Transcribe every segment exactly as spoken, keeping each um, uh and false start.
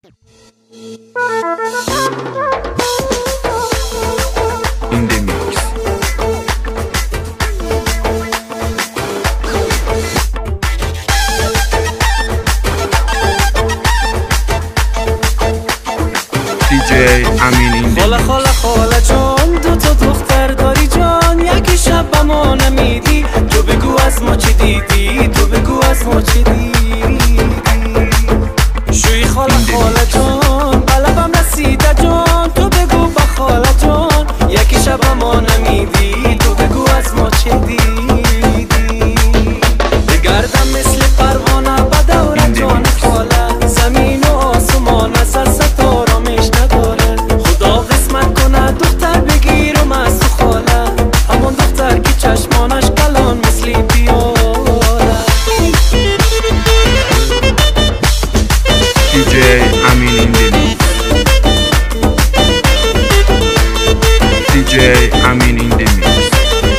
In the mix. دی جی امین این خاله خاله خاله جان، دو تا دختر داری جان، یکی شب به ما نمیدی، تو بگو از ما چی دیدی، تو بگو از ما چی دیدی. شوی خاله خاله جان، قلبم رسیده جان، تو بگو با خاله جان، یکی شب به ما نمیدی، تو بگو از ما چی دیدی. بگردم مثل پروانه به دور جان خاله، زمین و آسمان از ستارامش نداره. خدا قسمت کنه دختر بگیرم از تو خاله، همون دختر که چشمانش کلان مثل پیاله. دی جی امین این دی میکس. دی جی امین این دی میکس.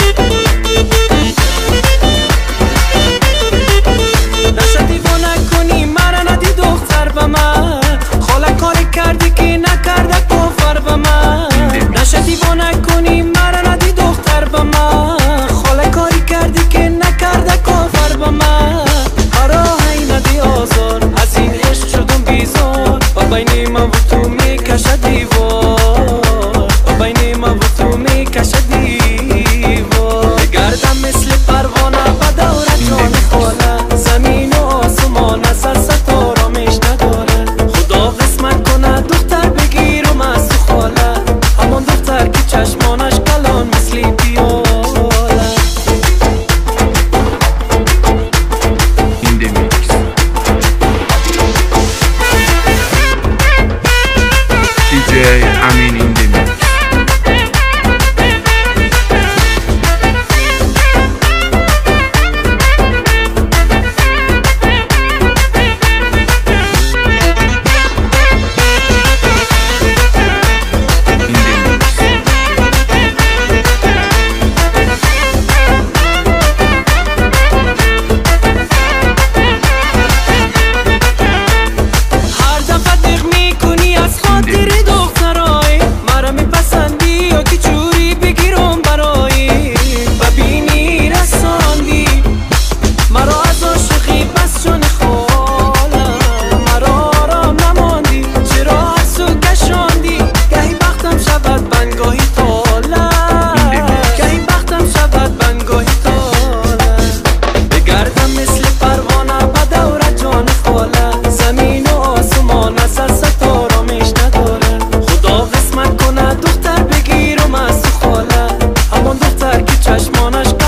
نشه دیوانه کنی مرا ندی دختر به من، خاله کاری کردی که نکرده کفر به من. نشه دیوانه کنی مرا ندی دختر به من، خاله کاری کردی که نکرده کفر به من. هرا هی ندی آزار، از این عشق شدم بیزار، و بین من و تو میکشه دیوار، و بین من و تو میکشه دیوار. بگردم مثل پروانه به دور جان خاله، زمین و آسمان از ستارامش نداره. خدا قسمت کنه دختر بگیرم از تو خاله، همون دختر که چشمانش کلان مثل پیاله. این دی میکس. دی جی امین این دی میکس. هر دفعه دق میکنی از خاطر دخترای مرا میپسندی، یا که جوری بگیرم برای ببینی رساندی مرا از عاشقی بس جان خاله. مرا آرام نماندی، چرا از تو کشاندی، گهی بختم شود بنگاهی تاله، گهی بختم شود بنگاهی تاله. بگردم مثل پروانه به دور جان خاله، زمین و آسمان از ستارامش نداره. خدا قسمت کنه دختر بگیرم از تو خاله، همون دختر که چشمانش